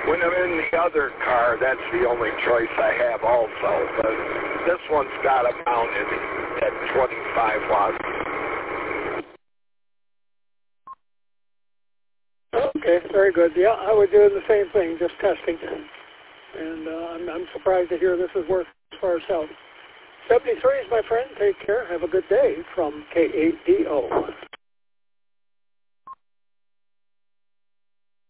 When I'm in the other car, that's the only choice I have also. But this one's got it mounted at 25 watts. Okay, very good. Yeah, I would do the same thing, just testing. And I'm surprised to hear this has worked as far as health. 73s, my friend. Take care. Have a good day from KADO.